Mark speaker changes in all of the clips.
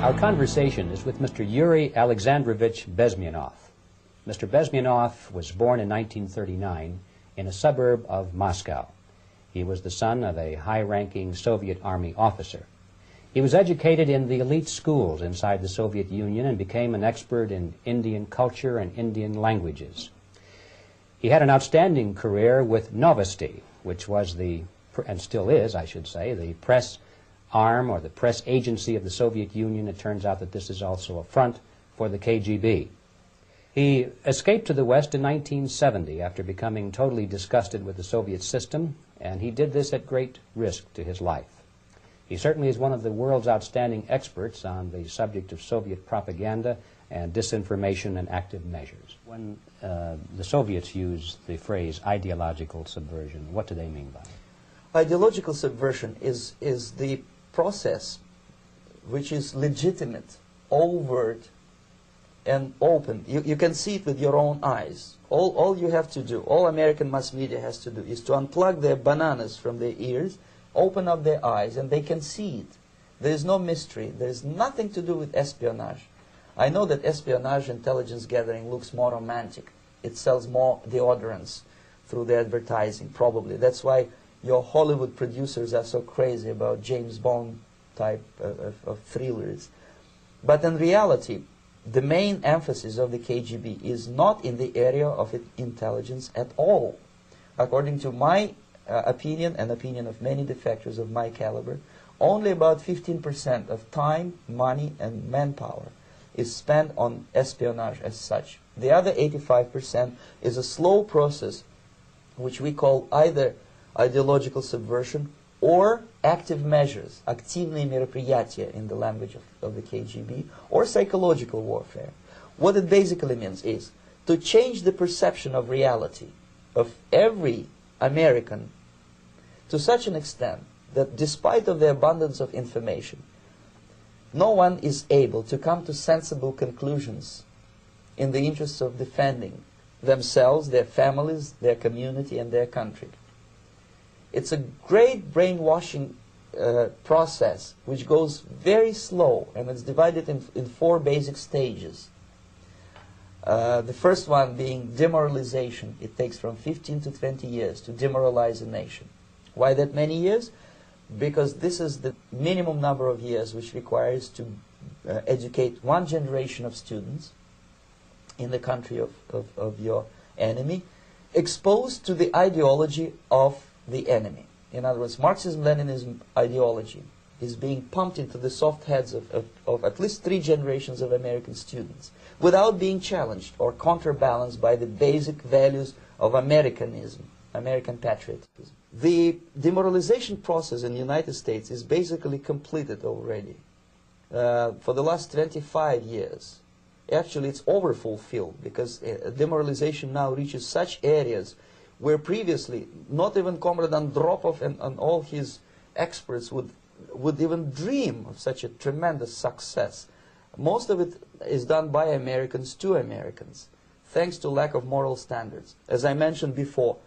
Speaker 1: Our conversation is with Mr. Yuri Alexandrovich Bezmenov. Mr. Bezmenov was born in 1939 in a suburb of Moscow. He was the son of a high-ranking Soviet Army officer. He was educated in the elite schools inside the Soviet Union and became an expert in Indian culture and Indian languages. He had an outstanding career with Novosti, which was the, and still is, I should say, the press arm or the press agency of the Soviet Union. It turns out that this is also a front for the KGB. He escaped to the West in 1970 after becoming totally disgusted with the Soviet system, and he did this at great risk to his life. He certainly is one of the world's outstanding experts on the subject of Soviet propaganda and disinformation and active measures. When the Soviets use the phrase ideological subversion, what do they mean by it?
Speaker 2: Ideological subversion is the process which is legitimate, overt, and open. You can see it with your own eyes. All you have to do, all American mass media has to do, is to unplug their bananas from their ears, open up their eyes, and they can see it. There is no mystery. There is nothing to do with espionage. I know that espionage intelligence gathering looks more romantic. It sells more deodorants through the advertising, probably. That's why your Hollywood producers are so crazy about James Bond type of thrillers. But in reality, the main emphasis of the KGB is not in the area of intelligence at all. According to my opinion and opinion of many defectors of my caliber, only about 15% of time, money, and manpower is spent on espionage as such. The other 85% is a slow process which we call either ideological subversion or active measures, активные мероприятия in the language of the KGB, or psychological warfare. What it basically means is to change the perception of reality of every American to such an extent that despite of the abundance of information, no one is able to come to sensible conclusions in the interests of defending themselves, their families, their community, and their country. It's a great brainwashing process which goes very slow, and it's divided in 4 basic stages. The first one being demoralization. It takes from 15 to 20 years to demoralize a nation. Why that many years? Because this is the minimum number of years which requires to educate one generation of students in the country of your enemy, exposed to the ideology of the enemy. In other words, Marxism-Leninism ideology is being pumped into the soft heads of at least 3 generations of American students without being challenged or counterbalanced by the basic values of Americanism, American patriotism. The demoralization process in the United States is basically completed already. For the last 25 years, actually it's overfulfilled, because demoralization now reaches such areas where previously not even Comrade Andropov and all his experts would even dream of such a tremendous success. Most of it is done by Americans to Americans, thanks to lack of moral standards. As I mentioned before,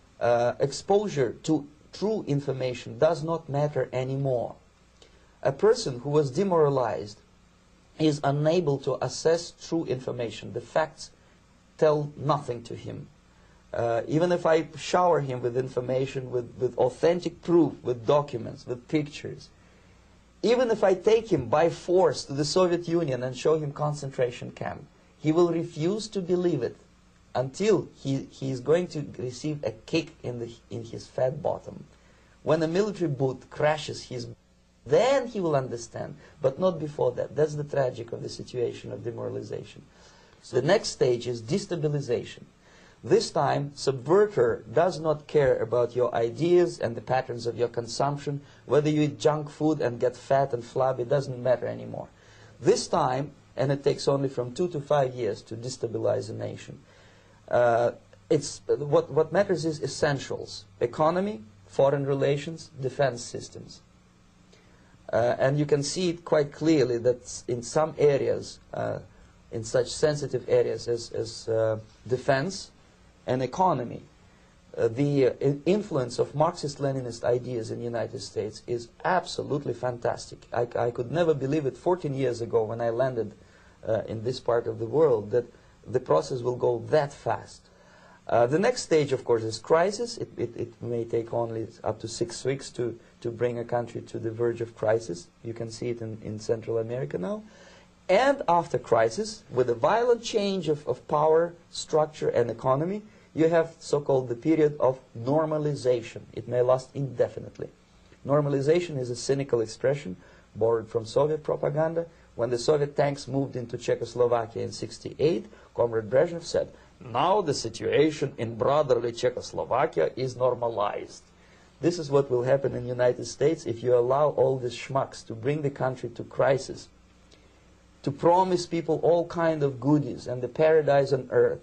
Speaker 2: exposure to true information does not matter anymore. A person who was demoralized is unable to assess true information. The facts tell nothing to him. Even if I shower him with information, with authentic proof, with documents, with pictures, even if I take him by force to the Soviet Union and show him concentration camp, he will refuse to believe it until he is going to receive a kick in his fat bottom. When a military boot crashes his, then he will understand, but not before that. That's the tragic of the situation of demoralization. So the next stage is destabilization. This time, subverter does not care about your ideas and the patterns of your consumption. Whether you eat junk food and get fat and flabby, doesn't matter anymore. This time, and it takes only from 2 to 5 years to destabilize a nation, what matters is essentials: economy, foreign relations, defense systems. And you can see it quite clearly that in some areas, in such sensitive areas as defense and economy, the influence of Marxist-Leninist ideas in the United States is absolutely fantastic. I could never believe it 14 years ago when I landed in this part of the world that the process will go that fast. The next stage, of course, is crisis. It may take only up to 6 weeks to bring a country to the verge of crisis. You can see it in Central America now. And after crisis, with a violent change of power, structure, and economy, you have so-called the period of normalization. It may last indefinitely. Normalization is a cynical expression borrowed from Soviet propaganda. When the Soviet tanks moved into Czechoslovakia in '68, Comrade Brezhnev said, "Now the situation in brotherly Czechoslovakia is normalized." This is what will happen in the United States if you allow all these schmucks to bring the country to crisis, to promise people all kind of goodies and the paradise on earth,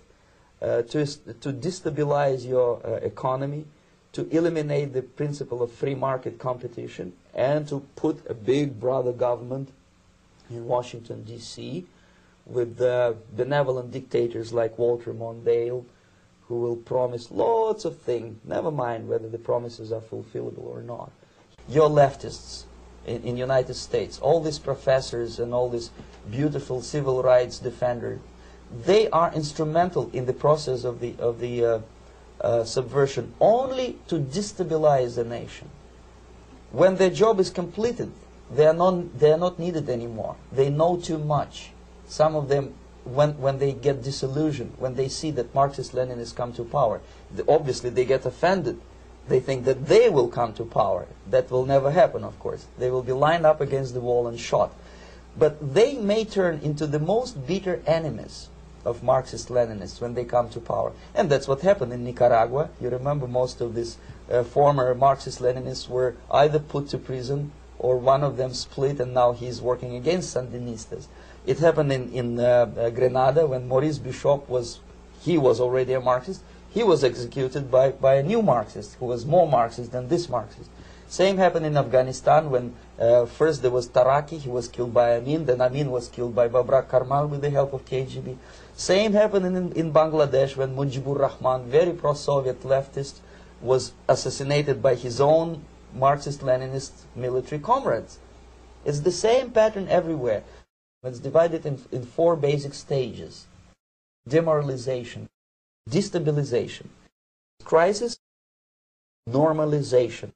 Speaker 2: to destabilize your economy, to eliminate the principle of free market competition, and to put a big brother government in Washington, D.C., with benevolent dictators like Walter Mondale, who will promise lots of things, never mind whether the promises are fulfillable or not. Your leftists in the United States, all these professors and all these beautiful civil rights defenders, they are instrumental in the process of the subversion only to destabilize the nation. When their job is completed, they are not needed anymore. They know too much. Some of them, when they get disillusioned, when they see that Marxist-Leninists come to power, obviously they get offended. They think that they will come to power. That will never happen, of course. They will be lined up against the wall and shot. But they may turn into the most bitter enemies of Marxist-Leninists when they come to power. And that's what happened in Nicaragua. You remember most of these former Marxist-Leninists were either put to prison or one of them split, and now he's working against Sandinistas. It happened in Grenada when Maurice Bishop was already a Marxist. He was executed by a new Marxist who was more Marxist than this Marxist. Same happened in Afghanistan when first there was Taraki, he was killed by Amin, then Amin was killed by Babrak Karmal with the help of KGB. Same happened in Bangladesh when Mujibur Rahman, very pro-Soviet leftist, was assassinated by his own Marxist-Leninist military comrades. It's the same pattern everywhere. It's divided in 4 basic stages: demoralization, destabilization, crisis, normalization.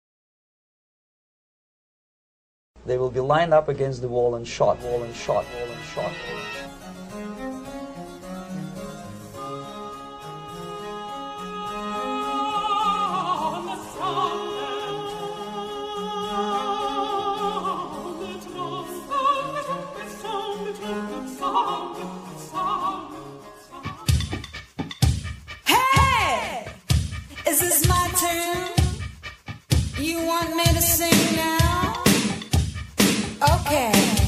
Speaker 2: They will be lined up against the wall and shot, wall and shot, wall and shot.
Speaker 3: Hey! Is this my turn? You want me to sing now? Okay.